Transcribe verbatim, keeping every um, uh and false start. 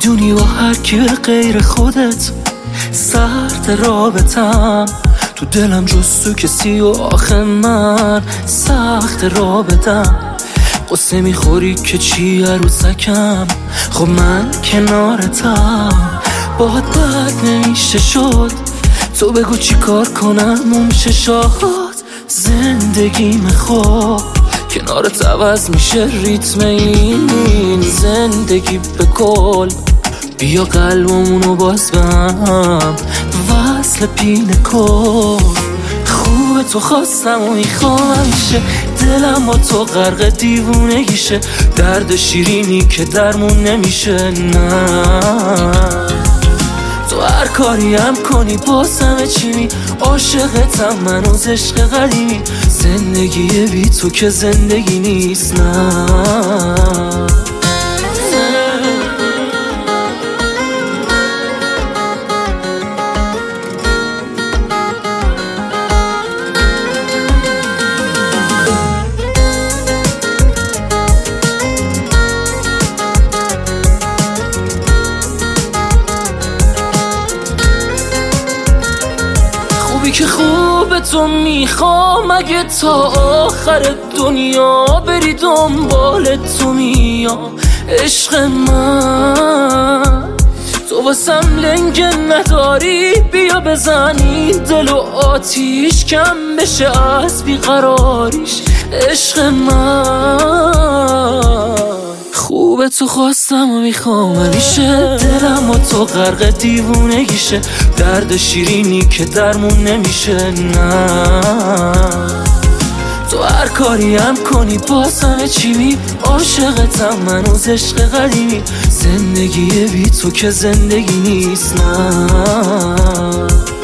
میدونی با هر کی به غیر خودت سرد رابطم، تو دلم جز تو کسی و آخه من سخت رابطم. قصه میخوری که چی عروسکم، خب من کنارتم. باهات بد نمیشه شد، تو بگو چی کار کنم اون ششات. زندگیم خوب کنارت عوض میشه ریتم این زندگی به کل. بیا قلبمونو باز بهم وصل پینه کن. خوبه تو خواستم و میخوام همیشه، دلم با تو غرق دیوونگیشه. درد شیرینی که درمون نمیشه، نه تو هر کاری هم کنی باز همه چی می عاشقتم من از عشق قدیمی. زندگی بی تو که زندگی نیست، نه که خوب تو میخوام اگه تا آخر دنیا بری دنبال تو میام. عشق من تو واسم لنگ نداری، بیا بزنی دل و آتیش کم بشه از بیقراریش. عشق من خوبه تو خواستم و میخوام همیشه، دلم و تو غرق دیوونگیشه. درد شیرینی که درمون نمیشه، نه تو هر کاری هم کنی باز همه چی می عاشقتم من از عشق قدیمی. زندگی بی تو که زندگی نیست، نه